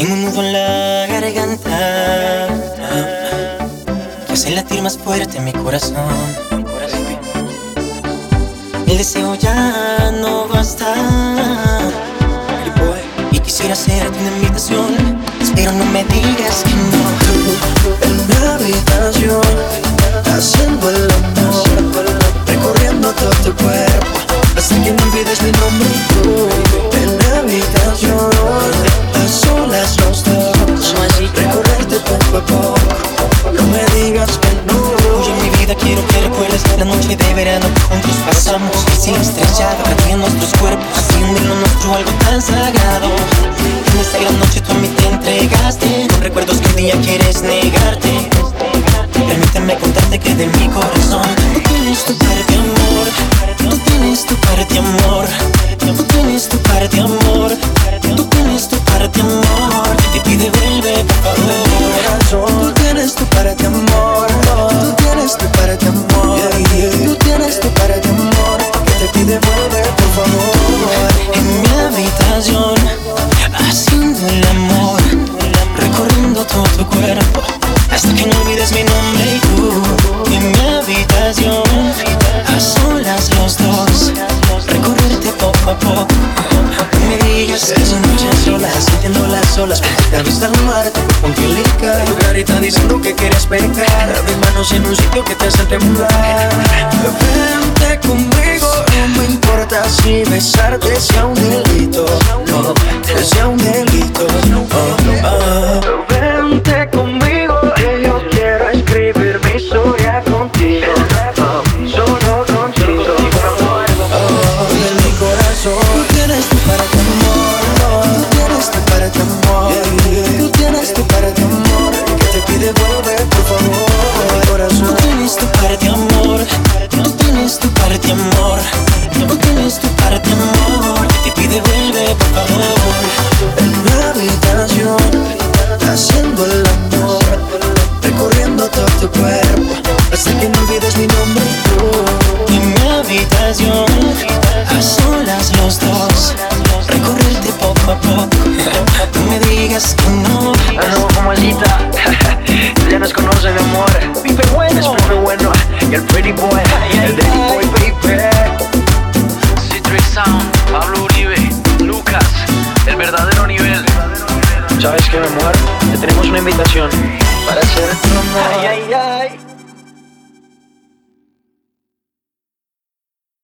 Tengo un nudo en la garganta que hace latir más fuerte mi corazón. El deseo ya no basta y quisiera hacerte una invitación, pero no me digas que no. En la habitación, haciendo el amor, recorriendo todo tu cuerpo, hasta que no olvides mi nombre y tú. En la habitación, a solas los dos, recorrerte poco a poco, no me digas que no. Oye, en mi vida quiero que recuerdes la noche de verano que juntos pasamos, el cielo estrellado en nuestros cuerpos, haciendo lo nuestro algo tan sagrado. En esta gran noche tú a mí te entregaste, con recuerdos que un día quieres negarte. Permíteme contarte que de mi corazón tú tienes tu parte amor, tú tienes tu parte amor, tú tienes tu parte amor, tú tienes tu parte amor. Te pide vuelve por favor. Tú tienes tu parte amor, tú tienes tu parte amor, tú tienes tu parte amor, que te pide vuelve por favor. En mi habitación, haciendo el amor, recorriendo todo tu cuerpo, hasta que no olvides mi nombre y tú. En mi habitación, a solas los dos, recorrerte poco a poco. No me digas que Esa noche a solas, sintiendo las olas, te han visto al mar, te cuerpo angelical. Tu carita diciendo que quieres pecar, mis manos en un sitio que te hace temblar. Vente conmigo, no me importa si besarte sea un delito, no, sea un delito. Vente conmigo, que yo quiero escribir mi historia contigo, solo contigo. En mi corazón, tú tienes tu parte amor, tú tienes tu parte amor, tú tienes tu parte amor, que te pide volver por favor. En mi corazón, tú tienes tu parte amor, tú tienes tu parte amor, tú tienes tu parte amor, te pide vuelve por favor. en la habitación, haciendo el amor, recorriendo todo tu cuerpo, hasta que no olvides mi nombre y tú. En mi habitación, a solas los dos, recorrerte poco a poco. No me digas que no. No, mamacita, ya nos conoce mi amor. Pipe bueno es Pipe bueno, y el pretty boy